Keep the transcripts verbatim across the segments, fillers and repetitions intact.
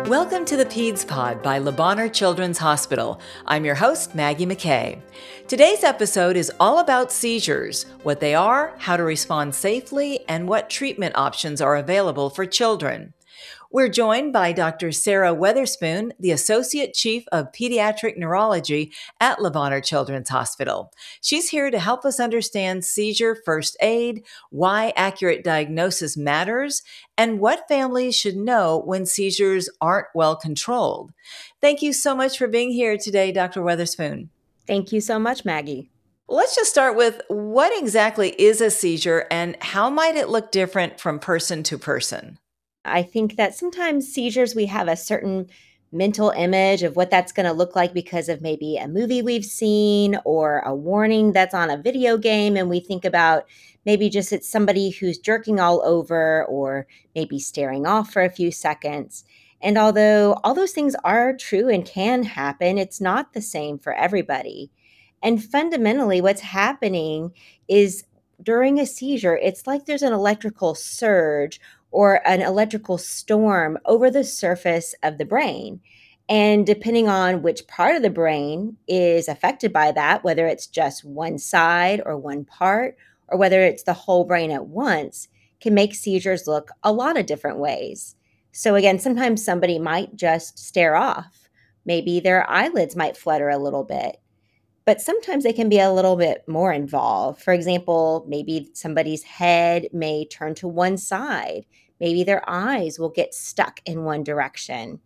Welcome to the Peds Pod by Le Bonheur Children's Hospital. I'm your host, Maggie McKay. Today's episode is all about seizures, what they are, how to respond safely, and what treatment options are available for children. We're joined by Doctor Sarah Weatherspoon, the Associate Chief of Pediatric Neurology at Le Bonheur Children's Hospital. She's here to help us understand seizure first aid, why accurate diagnosis matters, and what families should know when seizures aren't well controlled. Thank you so much for being here today, Doctor Weatherspoon. Thank you so much, Maggie. Let's just start with what exactly is a seizure and how might it look different from person to person? I think that sometimes seizures, we have a certain mental image of what that's going to look like because of maybe a movie we've seen or a warning that's on a video game. And we think about maybe just it's somebody who's jerking all over or maybe staring off for a few seconds. And although all those things are true and can happen, it's not the same for everybody. And fundamentally, what's happening is during a seizure, it's like there's an electrical surge or an electrical storm over the surface of the brain. And depending on which part of the brain is affected by that, whether it's just one side or one part, or whether it's the whole brain at once, can make seizures look a lot of different ways. So, again, sometimes somebody might just stare off. Maybe their eyelids might flutter a little bit. But sometimes they can be a little bit more involved. For example, maybe somebody's head may turn to one side. Maybe their eyes will get stuck in one direction.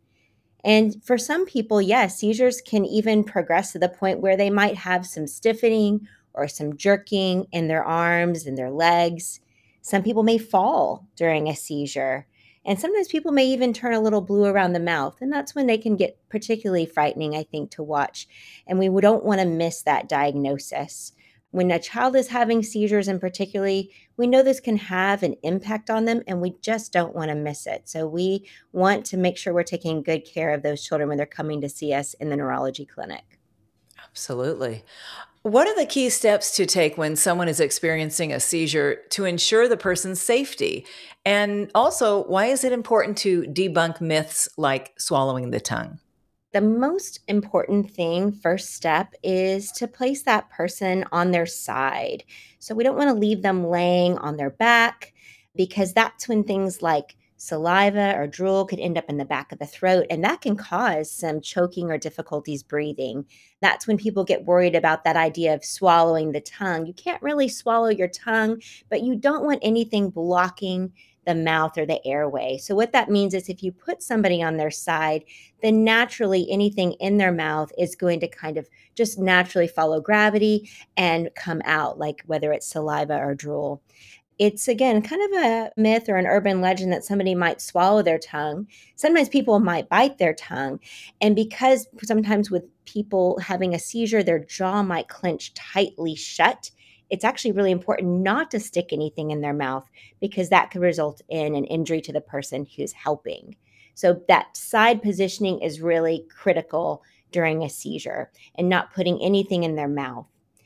And for some people, yes, seizures can even progress to the point where they might have some stiffening or some jerking in their arms and their legs. Some people may fall during a seizure. And sometimes people may even turn a little blue around the mouth. And that's when they can get particularly frightening, I think, to watch. And we don't want to miss that diagnosis. When a child is having seizures in particularly, we know this can have an impact on them and we just don't want to miss it. So we want to make sure we're taking good care of those children when they're coming to see us in the neurology clinic. Absolutely. What are the key steps to take when someone is experiencing a seizure to ensure the person's safety? And also, why is it important to debunk myths like swallowing the tongue? The most important thing, first step, is to place that person on their side. So we don't want to leave them laying on their back because that's when things like saliva or drool could end up in the back of the throat, and that can cause some choking or difficulties breathing. That's when people get worried about that idea of swallowing the tongue. You can't really swallow your tongue, but you don't want anything blocking the mouth or the airway. So what that means is if you put somebody on their side, then naturally anything in their mouth is going to kind of just naturally follow gravity and come out, like whether it's saliva or drool. It's again kind of a myth or an urban legend that somebody might swallow their tongue. Sometimes people might bite their tongue. And because sometimes with people having a seizure, their jaw might clench tightly shut. It's actually really important not to stick anything in their mouth because that could result in an injury to the person who's helping. So that side positioning is really critical during a seizure and not putting anything in their mouth.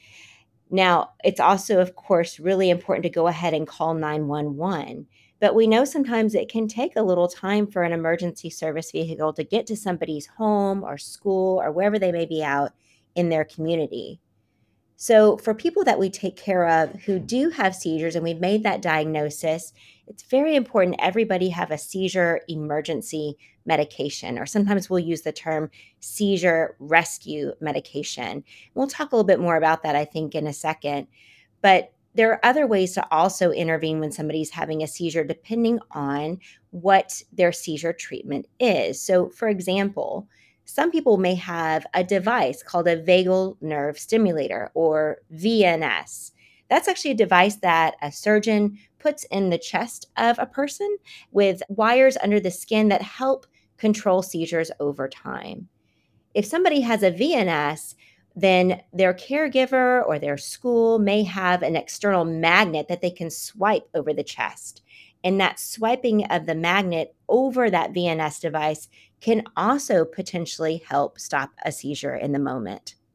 Now, it's also, of course, really important to go ahead and call nine one one. But we know sometimes it can take a little time for an emergency service vehicle to get to somebody's home or school or wherever they may be out in their community. So, for people that we take care of who do have seizures and we've made that diagnosis, it's very important everybody have a seizure emergency medication, or sometimes we'll use the term seizure rescue medication. We'll talk a little bit more about that, I think, in a second. But there are other ways to also intervene when somebody's having a seizure, depending on what their seizure treatment is. So, for example, some people may have a device called a vagal nerve stimulator or V N S. That's actually a device that a surgeon puts in the chest of a person with wires under the skin that help control seizures over time. If somebody has a V N S, then their caregiver or their school may have an external magnet that they can swipe over the chest. And that swiping of the magnet over that V N S device can also potentially help stop a seizure in the moment.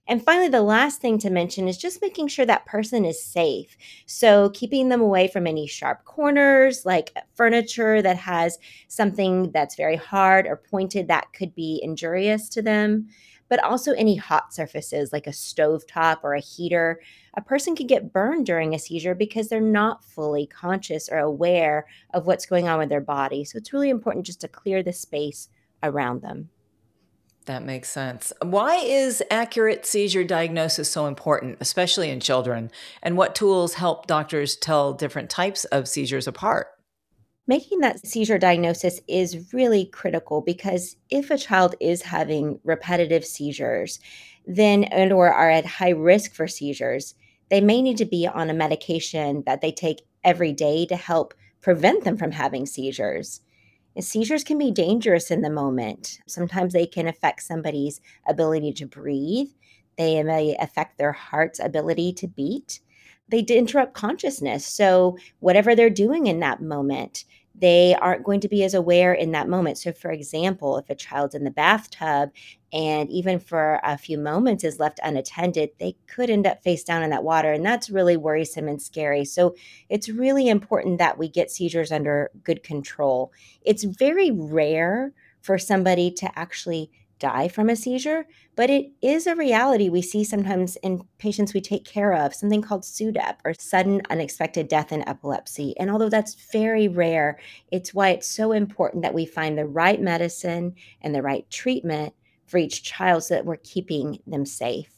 And finally, the last thing to mention is just making sure that person is safe. So, keeping them away from any sharp corners, like furniture that has something that's very hard or pointed that could be injurious to them, but also any hot surfaces like a stovetop or a heater. A person can get burned during a seizure because they're not fully conscious or aware of what's going on with their body. So, it's really important just to clear the space around them. That makes sense. Why is accurate seizure diagnosis so important, especially in children? And what tools help doctors tell different types of seizures apart? Making that seizure diagnosis is really critical because if a child is having repetitive seizures, then and or are at high risk for seizures, they may need to be on a medication that they take every day to help prevent them from having seizures. And seizures can be dangerous in the moment. Sometimes they can affect somebody's ability to breathe. They may affect their heart's ability to beat. They d- interrupt consciousness. So, whatever they're doing in that moment, they aren't going to be as aware in that moment. So, for example, if a child's in the bathtub and even for a few moments is left unattended, they could end up face down in that water. And that's really worrisome and scary. So, it's really important that we get seizures under good control. It's very rare for somebody to actually die from a seizure, but it is a reality we see sometimes in patients we take care of, something called SUDEP or sudden unexpected death in epilepsy. And although that's very rare, it's why it's so important that we find the right medicine and the right treatment for each child so that we're keeping them safe.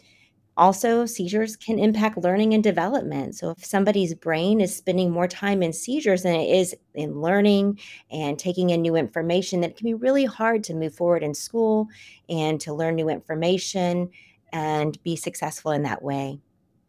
Also, seizures can impact learning and development. So, if somebody's brain is spending more time in seizures than it is in learning and taking in new information, then it can be really hard to move forward in school and to learn new information and be successful in that way.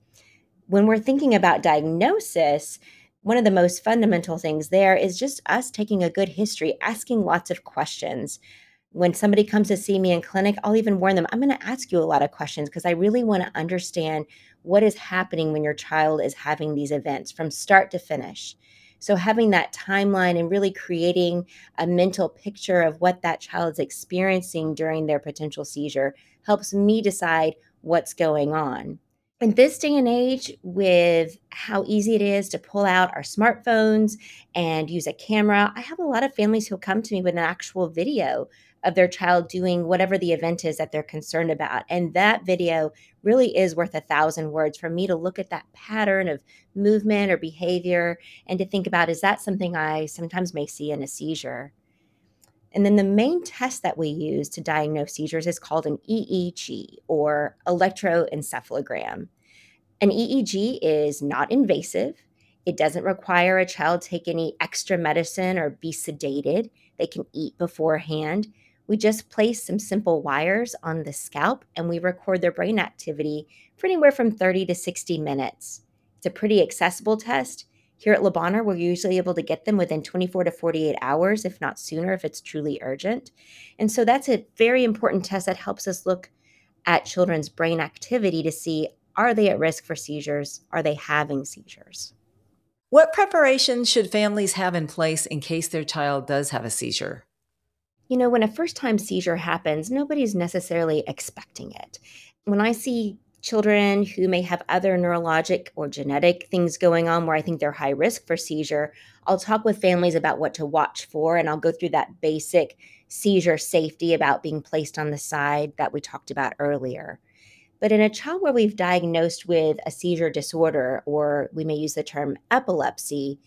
When we're thinking about diagnosis, one of the most fundamental things there is just us taking a good history, asking lots of questions. When somebody comes to see me in clinic, I'll even warn them, I'm going to ask you a lot of questions because I really want to understand what is happening when your child is having these events from start to finish. So, having that timeline and really creating a mental picture of what that child's experiencing during their potential seizure helps me decide what's going on. In this day and age, with how easy it is to pull out our smartphones and use a camera, I have a lot of families who come to me with an actual video of their child doing whatever the event is that they're concerned about. And that video really is worth a thousand words for me to look at that pattern of movement or behavior and to think about, is that something I sometimes may see in a seizure? And then the main test that we use to diagnose seizures is called an E E G or electroencephalogram. An E E G is not invasive. It doesn't require a child take any extra medicine or be sedated. They can eat beforehand. We just place some simple wires on the scalp and we record their brain activity for anywhere from thirty to sixty minutes. It's a pretty accessible test. Here at Le Bonheur, we're usually able to get them within twenty-four to forty-eight hours, if not sooner, if it's truly urgent. And so that's a very important test that helps us look at children's brain activity to see, are they at risk for seizures? Are they having seizures? What preparations should families have in place in case their child does have a seizure? You know, when a first time seizure happens, nobody's necessarily expecting it. When I see children who may have other neurologic or genetic things going on where I think they're high risk for seizure, I'll talk with families about what to watch for and I'll go through that basic seizure safety about being placed on the side that we talked about earlier. But in a child where we've diagnosed with a seizure disorder, or we may use the term epilepsy,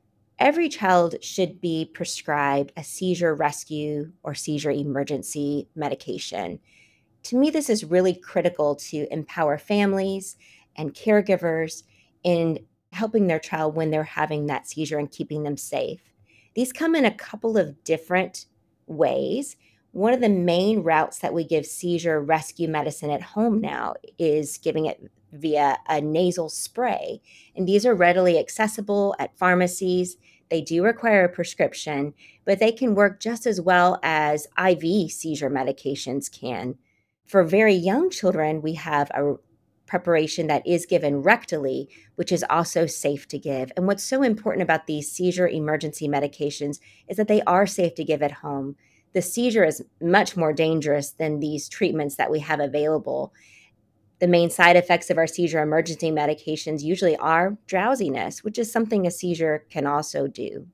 every child should be prescribed a seizure rescue or seizure emergency medication. To me, this is really critical to empower families and caregivers in helping their child when they're having that seizure and keeping them safe. These come in a couple of different ways. One of the main routes that we give seizure rescue medicine at home now is giving it via a nasal spray. And these are readily accessible at pharmacies. They do require a prescription, but they can work just as well as I V seizure medications can. For very young children, we have a preparation that is given rectally, which is also safe to give. And what's so important about these seizure emergency medications is that they are safe to give at home. The seizure is much more dangerous than these treatments that we have available. The main side effects of our seizure emergency medications usually are drowsiness, which is something a seizure can also do.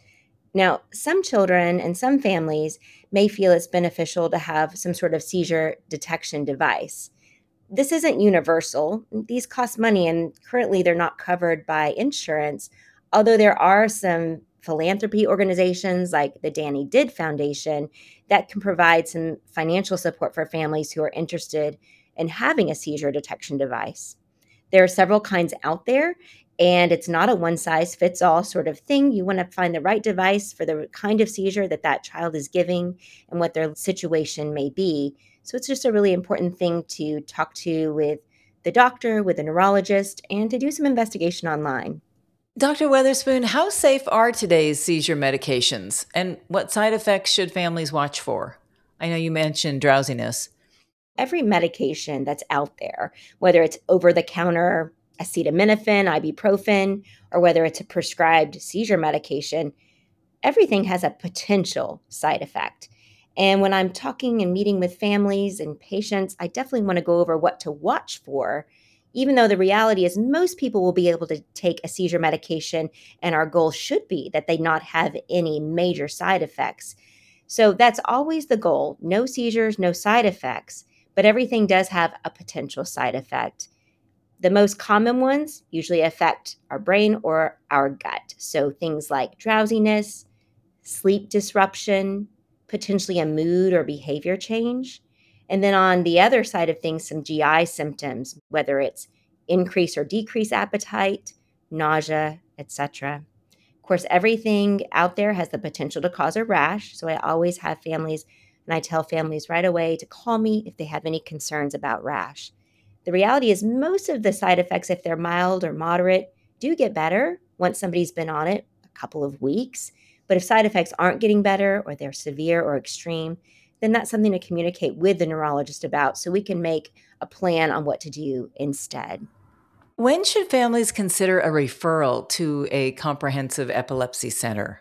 Now, some children and some families may feel it's beneficial to have some sort of seizure detection device. This isn't universal. These cost money, and currently they're not covered by insurance, although there are some philanthropy organizations like the Danny Did Foundation that can provide some financial support for families who are interested in having a seizure detection device. There are several kinds out there, and it's not a one size fits all sort of thing. You want to find the right device for the kind of seizure that that child is giving and what their situation may be. So it's just a really important thing to talk to with the doctor, with a neurologist, and to do some investigation online. Doctor Weatherspoon, how safe are today's seizure medications, and what side effects should families watch for? I know you mentioned drowsiness. Every medication that's out there, whether it's over the counter acetaminophen, ibuprofen, or whether it's a prescribed seizure medication, everything has a potential side effect. And when I'm talking and meeting with families and patients, I definitely want to go over what to watch for, even though the reality is most people will be able to take a seizure medication, and our goal should be that they not have any major side effects. So that's always the goal: no seizures, no side effects, but everything does have a potential side effect. The most common ones usually affect our brain or our gut. So things like drowsiness, sleep disruption, potentially a mood or behavior change. And then on the other side of things, some G I symptoms, whether it's increase or decrease appetite, nausea, et cetera. Of course, everything out there has the potential to cause a rash. So I always have families, and I tell families right away to call me if they have any concerns about rash. The reality is, most of the side effects, if they're mild or moderate, do get better once somebody's been on it a couple of weeks. But if side effects aren't getting better, or they're severe or extreme, then that's something to communicate with the neurologist about so we can make a plan on what to do instead. When should families consider a referral to a comprehensive epilepsy center?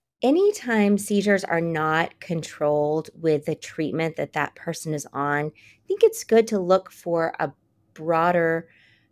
Anytime seizures are not controlled with the treatment that that person is on, I think it's good to look for a broader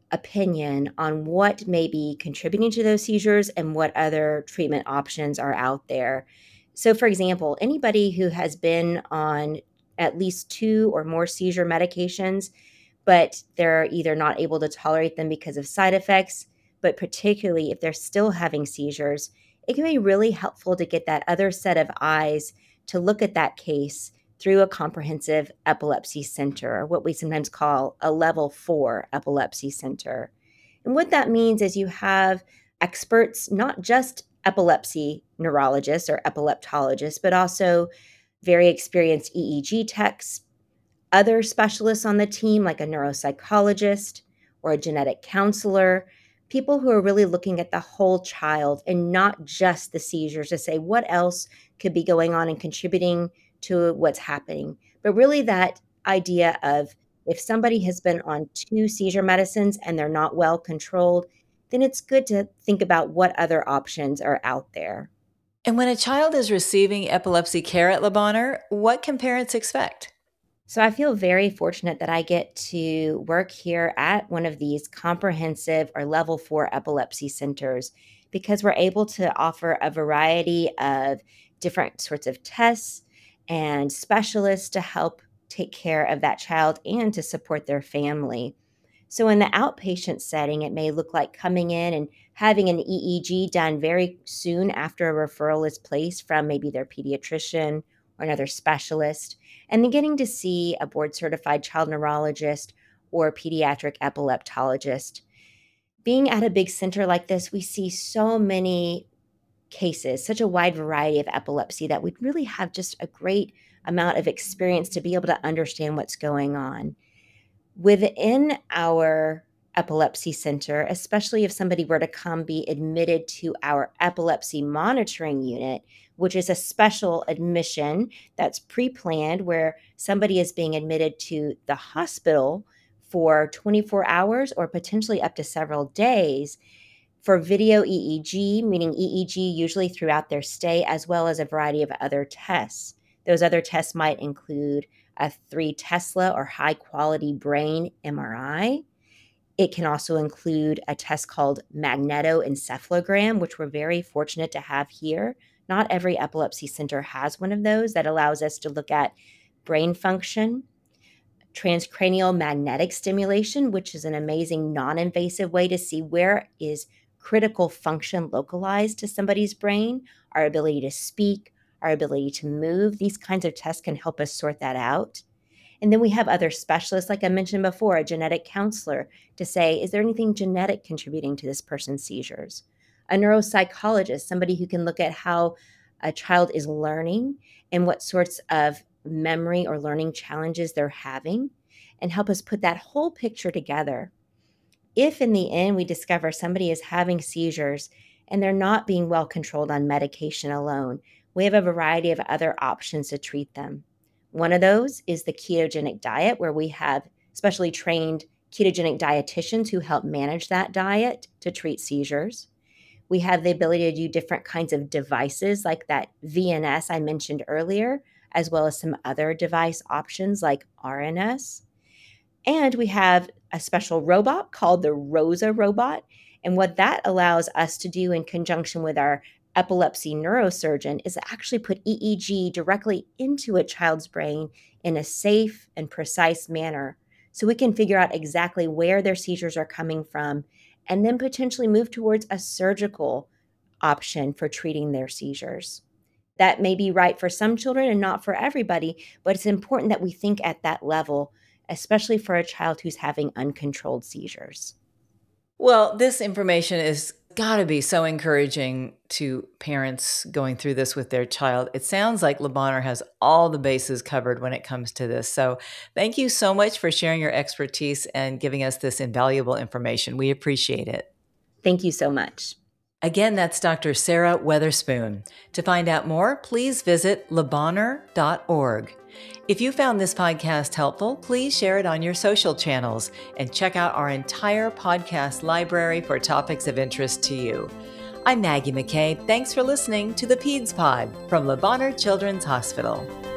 opinion on what may be contributing to those seizures and what other treatment options are out there. So, for example, anybody who has been on at least two or more seizure medications, but they're either not able to tolerate them because of side effects, but particularly if they're still having seizures, it can be really helpful to get that other set of eyes to look at that case through a comprehensive epilepsy center, or what we sometimes call a level four epilepsy center. And what that means is you have experts, not just epilepsy neurologists or epileptologists, but also very experienced E E G techs, other specialists on the team, like a neuropsychologist or a genetic counselor, people who are really looking at the whole child and not just the seizures to say what else could be going on and contributing to what's happening. But really, that idea of if somebody has been on two seizure medicines and they're not well controlled, then it's good to think about what other options are out there. And when a child is receiving epilepsy care at Le Bonheur, what can parents expect? So I feel very fortunate that I get to work here at one of these comprehensive or level four epilepsy centers, because we're able to offer a variety of different sorts of tests and specialists to help take care of that child and to support their family. So in the outpatient setting, it may look like coming in and having an E E G done very soon after a referral is placed from maybe their pediatrician or another specialist, and then getting to see a board certified child neurologist or pediatric epileptologist. Being at a big center like this, we see so many cases, such a wide variety of epilepsy, that we'd really have just a great amount of experience to be able to understand what's going on. Within our epilepsy center, especially if somebody were to come be admitted to our epilepsy monitoring unit, which is a special admission that's pre planned where somebody is being admitted to the hospital for twenty-four hours or potentially up to several days for video E E G, meaning E E G usually throughout their stay, as well as a variety of other tests. Those other tests might include a three Tesla or high quality brain M R I. It can also include a test called magnetoencephalogram, which we're very fortunate to have here. Not every epilepsy center has one of those that allows us to look at brain function. Transcranial magnetic stimulation, which is an amazing non-invasive way to see where is critical function localized to somebody's brain, our ability to speak, our ability to move. These kinds of tests can help us sort that out. And then we have other specialists, like I mentioned before, a genetic counselor to say, is there anything genetic contributing to this person's seizures? A neuropsychologist, somebody who can look at how a child is learning and what sorts of memory or learning challenges they're having, and help us put that whole picture together. If in the end we discover somebody is having seizures and they're not being well controlled on medication alone, we have a variety of other options to treat them. One of those is the ketogenic diet, where we have specially trained ketogenic dietitians who help manage that diet to treat seizures. We have the ability to do different kinds of devices like that V N S I mentioned earlier, as well as some other device options like R N S. And we have a special robot called the ROSA robot. And what that allows us to do in conjunction with our epilepsy neurosurgeon is actually put E E G directly into a child's brain in a safe and precise manner, so we can figure out exactly where their seizures are coming from and then potentially move towards a surgical option for treating their seizures. That may be right for some children and not for everybody, but it's important that we think at that level, especially for a child who's having uncontrolled seizures. Well, this information is got to be so encouraging to parents going through this with their child. It sounds like Le Bonheur has all the bases covered when it comes to this. So thank you so much for sharing your expertise and giving us this invaluable information. We appreciate it. Thank you so much. Again, that's Doctor Sarah Weatherspoon. To find out more, please visit le bonheur dot org. If you found this podcast helpful, please share it on your social channels and check out our entire podcast library for topics of interest to you. I'm Maggie McKay. Thanks for listening to the Peds Pod from Le Bonheur Children's Hospital.